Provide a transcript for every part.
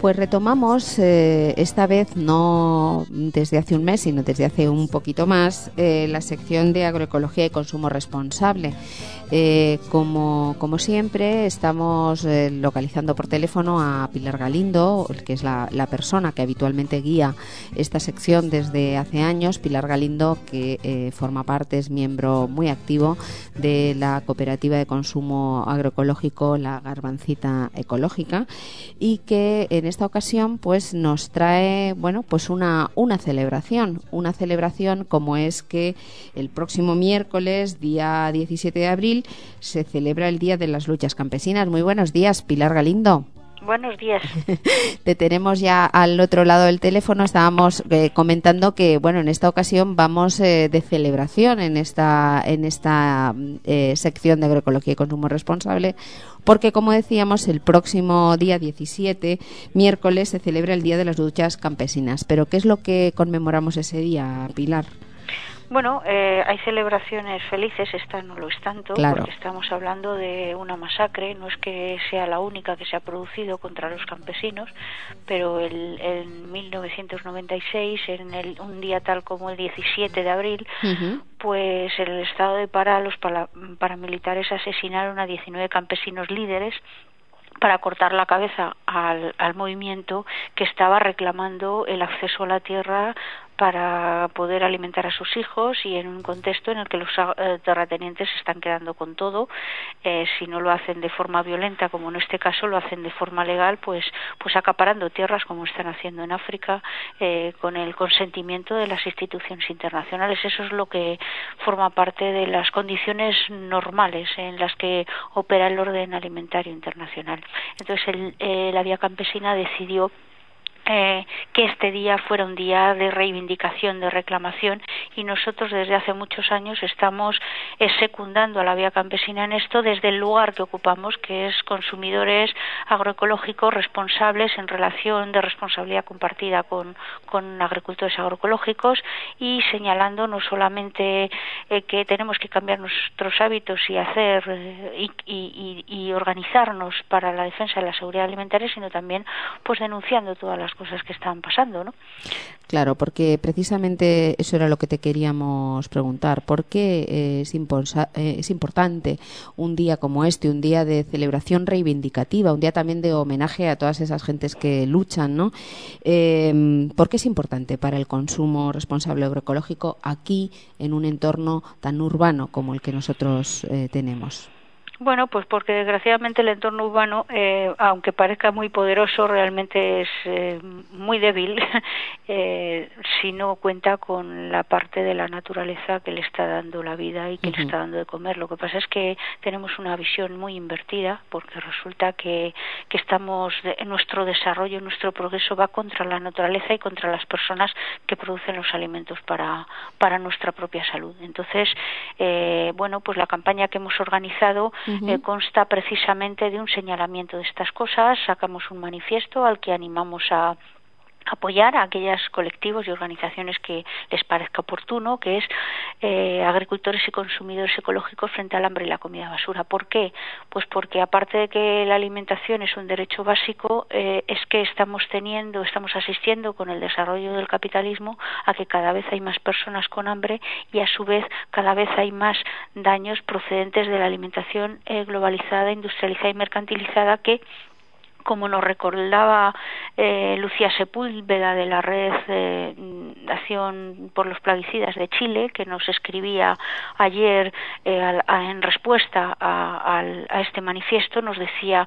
Pues retomamos, esta vez no desde hace un mes, sino desde hace un poquito más, la sección de agroecología y consumo responsable. Como siempre, estamos localizando por teléfono a Pilar Galindo, que es la persona que habitualmente guía esta sección desde hace años. Pilar Galindo, que forma parte, es miembro muy activo de la cooperativa de consumo agroecológico La Garbancita Ecológica, y que en esta ocasión pues nos trae pues una celebración como es que el próximo miércoles, día 17 de abril, se celebra el Día de las Luchas Campesinas. Muy buenos días, Pilar Galindo. Buenos días. Te tenemos ya al otro lado del teléfono. Estábamos comentando que en esta ocasión vamos de celebración en esta sección de agroecología y consumo responsable, porque, como decíamos, el próximo día 17, miércoles, se celebra el Día de las Luchas Campesinas. Pero ¿qué es lo que conmemoramos ese día, Pilar? Bueno, hay celebraciones felices, esta no lo es tanto, claro, porque estamos hablando de una masacre, no es que sea la única que se ha producido contra los campesinos, pero en 1996, un día tal como el 17 de abril, pues en el estado de Pará los paramilitares asesinaron a 19 campesinos líderes para cortar la cabeza al movimiento que estaba reclamando el acceso a la tierra para poder alimentar a sus hijos, y en un contexto en el que los terratenientes se están quedando con todo. Si no lo hacen de forma violenta, como en este caso, lo hacen de forma legal, pues acaparando tierras, como están haciendo en África, con el consentimiento de las instituciones internacionales. Eso es lo que forma parte de las condiciones normales en las que opera el orden alimentario internacional. Entonces la Vía Campesina decidió que este día fuera un día de reivindicación, de reclamación, y nosotros desde hace muchos años estamos secundando a la Vía Campesina en esto desde el lugar que ocupamos, que es consumidores agroecológicos responsables en relación de responsabilidad compartida con agricultores agroecológicos, y señalando no solamente que tenemos que cambiar nuestros hábitos y hacer y organizarnos para la defensa de la seguridad alimentaria, sino también pues denunciando todas las cosas que están pasando, ¿no? Claro, porque precisamente eso era lo que te queríamos preguntar. ¿Por qué es importante un día como este, un día de celebración reivindicativa, un día también de homenaje a todas esas gentes que luchan, ¿no? ¿Por qué es importante para el consumo responsable agroecológico aquí, en un entorno tan urbano como el que nosotros tenemos? Bueno, pues porque desgraciadamente el entorno urbano, aunque parezca muy poderoso, realmente es muy débil si no cuenta con la parte de la naturaleza que le está dando la vida y que le está dando de comer. Lo que pasa es que tenemos una visión muy invertida, porque resulta que nuestro desarrollo, nuestro progreso va contra la naturaleza y contra las personas que producen los alimentos para nuestra propia salud. Entonces, pues la campaña que hemos organizado consta precisamente de un señalamiento de estas cosas. Sacamos un manifiesto al que animamos a apoyar a aquellos colectivos y organizaciones que les parezca oportuno, que es agricultores y consumidores ecológicos frente al hambre y la comida basura. ¿Por qué? Pues porque aparte de que la alimentación es un derecho básico, es que estamos asistiendo con el desarrollo del capitalismo a que cada vez hay más personas con hambre, y a su vez cada vez hay más daños procedentes de la alimentación globalizada, industrializada y mercantilizada, que, como nos recordaba Lucía Sepúlveda de la Red de Acción por los Plaguicidas de Chile, que nos escribía ayer en respuesta a este manifiesto, nos decía: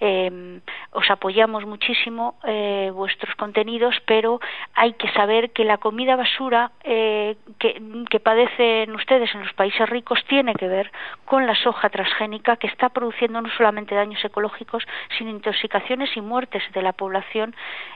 os apoyamos muchísimo vuestros contenidos, pero hay que saber que la comida basura que padecen ustedes en los países ricos tiene que ver con la soja transgénica, que está produciendo no solamente daños ecológicos, sino intoxicaciones y muertes de la población,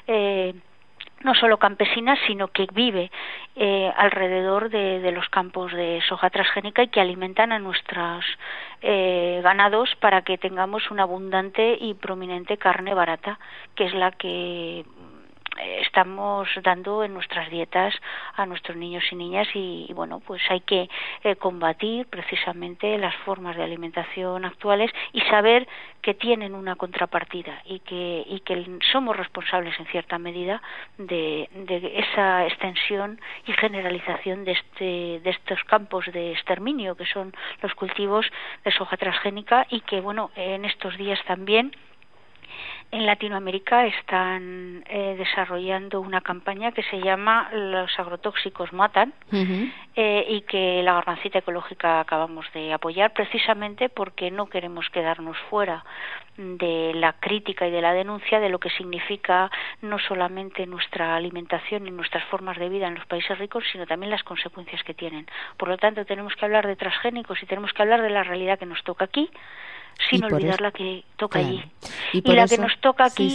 no solo campesina, sino que vive alrededor de los campos de soja transgénica y que alimentan a nuestros ganados para que tengamos una abundante y prominente carne barata, que es la que estamos dando en nuestras dietas a nuestros niños y niñas, y bueno, pues hay que combatir precisamente las formas de alimentación actuales y saber que tienen una contrapartida y que somos responsables en cierta medida de esa extensión y generalización de estos campos de exterminio que son los cultivos de soja transgénica, y que bueno, en estos días también en Latinoamérica están desarrollando una campaña que se llama Los agrotóxicos matan, y que la Garbancita Ecológica acabamos de apoyar precisamente porque no queremos quedarnos fuera de la crítica y de la denuncia de lo que significa no solamente nuestra alimentación y nuestras formas de vida en los países ricos, sino también las consecuencias que tienen. Por lo tanto, tenemos que hablar de transgénicos y tenemos que hablar de la realidad que nos toca aquí, sin olvidar la que toca allí. Y la que nos toca aquí,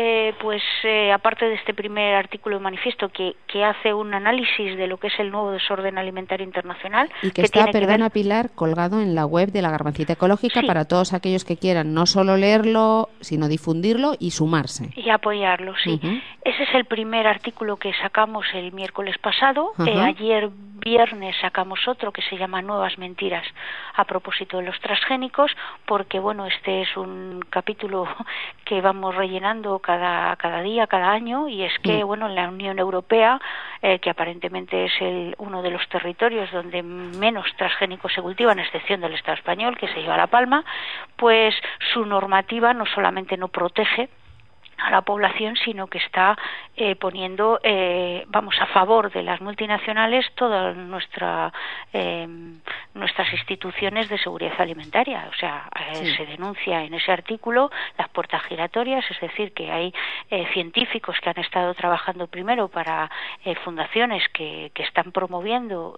aparte de este primer artículo de manifiesto que hace un análisis de lo que es el nuevo desorden alimentario internacional. Y que está, perdona Pilar, colgado en la web de la Garbancita Ecológica para todos aquellos que quieran no solo leerlo, sino difundirlo y sumarse. Y apoyarlo, sí. Ese es el primer artículo que sacamos el miércoles pasado. Ayer viernes sacamos otro que se llama Nuevas Mentiras a propósito de los transgénicos, porque bueno, este es un capítulo que vamos rellenando cada día, cada año, y es que bueno, en la Unión Europea, que aparentemente es uno de los territorios donde menos transgénicos se cultivan, a excepción del Estado español, que se lleva la palma, pues su normativa no solamente no protege a la población, sino que está poniendo a favor de las multinacionales todas nuestras instituciones de seguridad alimentaria. O sea, se denuncia en ese artículo las puertas giratorias, es decir, que hay científicos que han estado trabajando primero para fundaciones que están promoviendo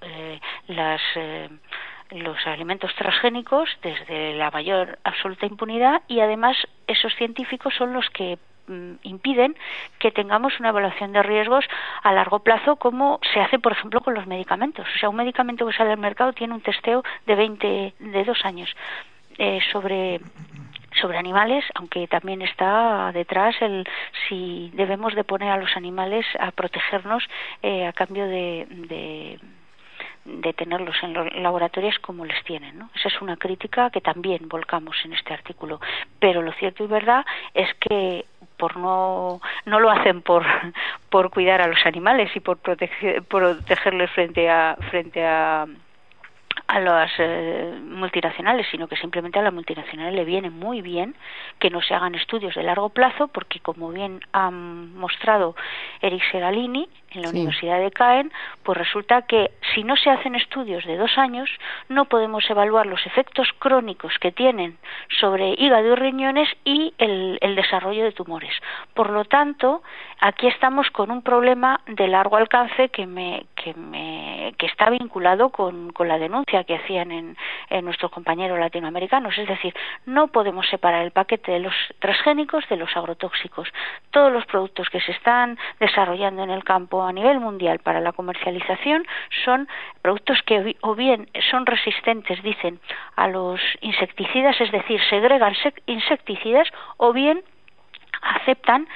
los alimentos transgénicos desde la mayor absoluta impunidad, y además esos científicos son los que impiden que tengamos una evaluación de riesgos a largo plazo, como se hace por ejemplo con los medicamentos. O sea, un medicamento que sale al mercado tiene un testeo de 2 años sobre animales, aunque también está detrás si debemos de poner a los animales a protegernos a cambio de tenerlos en los laboratorios como les tienen, ¿no? Esa es una crítica que también volcamos en este artículo. Pero lo cierto y verdad es que no lo hacen por cuidar a los animales y por protegerles frente a las multinacionales, sino que simplemente a las multinacionales le viene muy bien que no se hagan estudios de largo plazo, porque como bien ha mostrado Eric Seralini en la Universidad de Caen, pues resulta que si no se hacen estudios de 2 años no podemos evaluar los efectos crónicos que tienen sobre hígado y riñones y el desarrollo de tumores. Por lo tanto, aquí estamos con un problema de largo alcance que está vinculado con la denuncia que hacían en nuestros compañeros latinoamericanos. Es decir, no podemos separar el paquete de los transgénicos de los agrotóxicos. Todos los productos que se están desarrollando en el campo a nivel mundial para la comercialización son productos que o bien son resistentes, dicen, a los insecticidas, es decir, segregan insecticidas, o bien aceptan,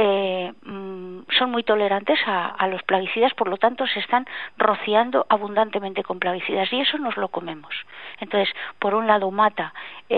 son muy tolerantes a los plaguicidas, por lo tanto se están rociando abundantemente con plaguicidas, y eso nos lo comemos. Entonces, por un lado mata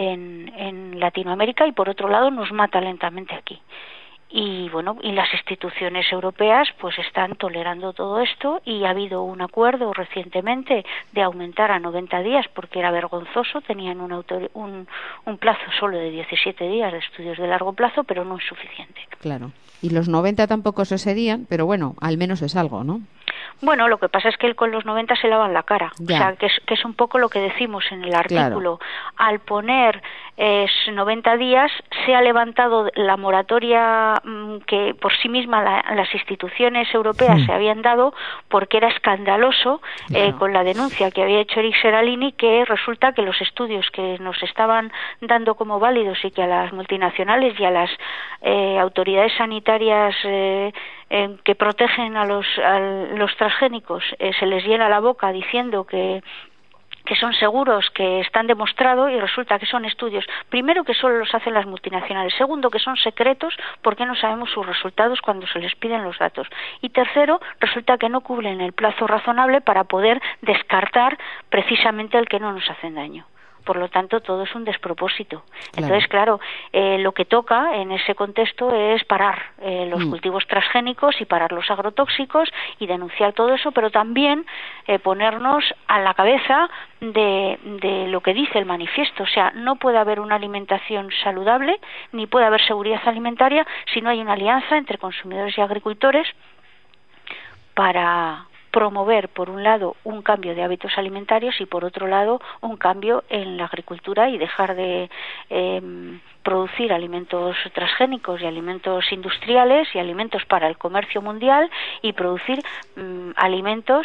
en Latinoamérica y por otro lado nos mata lentamente aquí. Y bueno, y las instituciones europeas pues están tolerando todo esto, y ha habido un acuerdo recientemente de aumentar a 90 días porque era vergonzoso. Tenían un plazo solo de 17 días de estudios de largo plazo, pero no es suficiente. Claro. Y los 90 tampoco se serían, pero bueno, al menos es algo, ¿no? Bueno, lo que pasa es que con los 90 se lavan la cara. Ya. O sea, que es un poco lo que decimos en el artículo. Claro. Al poner 90 días, se ha levantado la moratoria que por sí misma las instituciones europeas se habían dado, porque era escandaloso, con la denuncia que había hecho Eric Seralini, que resulta que los estudios que nos estaban dando como válidos y que a las multinacionales y a las autoridades sanitarias que protegen a los transgénicos se les llena la boca diciendo que que son seguros, que están demostrados, y resulta que son estudios, primero, que solo los hacen las multinacionales, segundo, que son secretos porque no sabemos sus resultados cuando se les piden los datos, y tercero, resulta que no cubren el plazo razonable para poder descartar precisamente el que no nos hacen daño. Por lo tanto, todo es un despropósito. Entonces, claro, lo que toca en ese contexto es parar los cultivos transgénicos y parar los agrotóxicos y denunciar todo eso, pero también ponernos a la cabeza de lo que dice el manifiesto. O sea, no puede haber una alimentación saludable ni puede haber seguridad alimentaria si no hay una alianza entre consumidores y agricultores para promover, por un lado, un cambio de hábitos alimentarios y, por otro lado, un cambio en la agricultura y dejar de producir alimentos transgénicos y alimentos industriales y alimentos para el comercio mundial y producir alimentos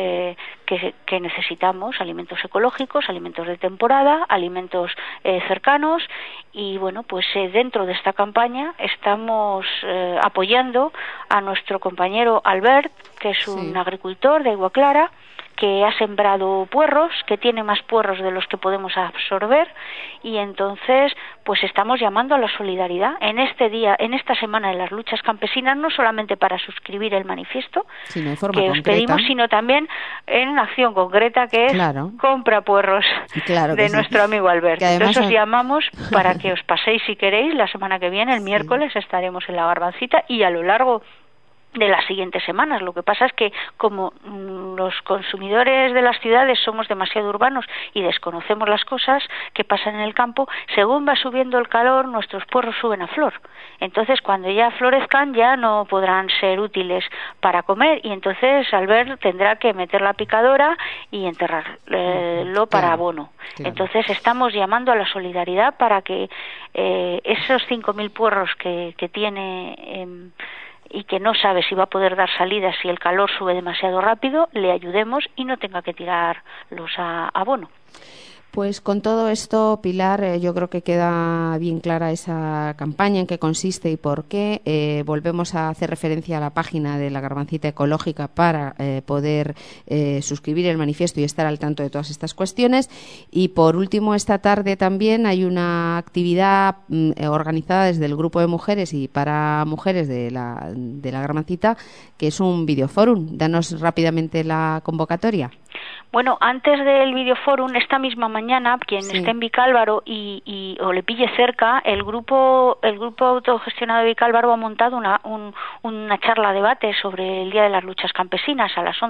que necesitamos, alimentos ecológicos, alimentos de temporada, alimentos cercanos. Y bueno, pues dentro de esta campaña estamos apoyando a nuestro compañero Albert, que es un agricultor de Agua Clara, que ha sembrado puerros, que tiene más puerros de los que podemos absorber, y entonces pues estamos llamando a la solidaridad en este día, en esta semana de las luchas campesinas, no solamente para suscribir el manifiesto que os pedimos, sino también en acción concreta, que es compra puerros de nuestro amigo Albert. Entonces os llamamos para que os paséis, si queréis, la semana que viene, el miércoles, estaremos en la Garbancita, y a lo largo de las siguientes semanas. Lo que pasa es que como los consumidores de las ciudades somos demasiado urbanos y desconocemos las cosas que pasan en el campo, según va subiendo el calor, nuestros puerros suben a flor. Entonces, cuando ya florezcan, ya no podrán ser útiles para comer, y entonces Albert tendrá que meter la picadora y enterrarlo para abono. Entonces, estamos llamando a la solidaridad para que esos 5.000 puerros que tiene y que no sabe si va a poder dar salida si el calor sube demasiado rápido, le ayudemos y no tenga que tirarlos a abono. Pues con todo esto, Pilar, yo creo que queda bien clara esa campaña, en qué consiste y por qué. Volvemos a hacer referencia a la página de la Garbancita Ecológica para poder suscribir el manifiesto y estar al tanto de todas estas cuestiones. Y por último, esta tarde también hay una actividad organizada desde el grupo de mujeres y para mujeres de la Garbancita, que es un videoforum. Danos rápidamente la convocatoria. Bueno, antes del videoforum, esta misma mañana, quien esté en Vicálvaro o le pille cerca, el grupo autogestionado de Vicálvaro ha montado una charla debate sobre el Día de las Luchas Campesinas a las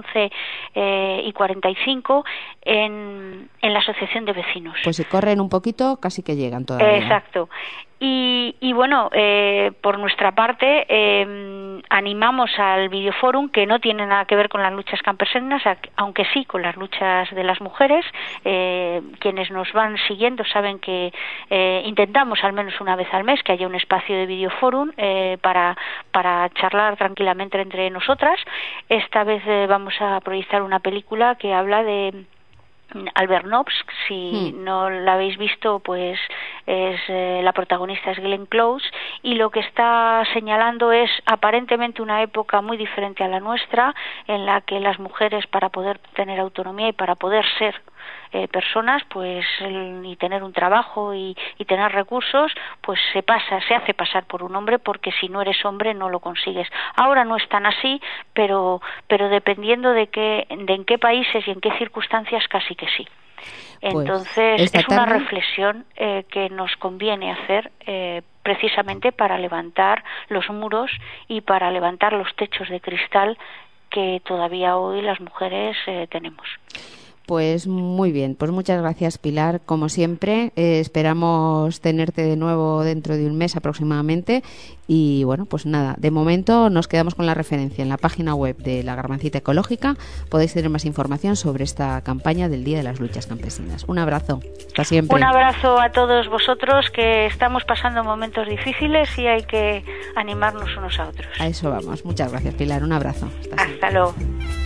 11:45 en la Asociación de Vecinos. Pues si corren un poquito, casi que llegan todavía. Exacto. Y bueno, por nuestra parte, animamos al videoforum, que no tiene nada que ver con las luchas campesinas, aunque sí con las luchas de las mujeres. Quienes nos van siguiendo saben que intentamos al menos una vez al mes que haya un espacio de videoforum para charlar tranquilamente entre nosotras. Esta vez vamos a proyectar una película que habla de Albert Nobbs. Si no la habéis visto, pues la protagonista es Glenn Close, y lo que está señalando es aparentemente una época muy diferente a la nuestra, en la que las mujeres, para poder tener autonomía y para poder ser personas, pues y tener un trabajo y tener recursos, pues se hace pasar por un hombre, porque si no eres hombre no lo consigues. Ahora no es tan así, pero dependiendo de en qué países y en qué circunstancias, casi que sí. Entonces es una reflexión que nos conviene hacer precisamente para levantar los muros y para levantar los techos de cristal que todavía hoy las mujeres tenemos. Pues muy bien, pues muchas gracias, Pilar, como siempre. Esperamos tenerte de nuevo dentro de un mes aproximadamente, y bueno, pues nada, de momento nos quedamos con la referencia en la página web de la Garbancita Ecológica. Podéis tener más información sobre esta campaña del Día de las Luchas Campesinas. Un abrazo, hasta siempre. Un abrazo a todos vosotros, que estamos pasando momentos difíciles y hay que animarnos unos a otros. A eso vamos. Muchas gracias, Pilar, un abrazo. Hasta luego.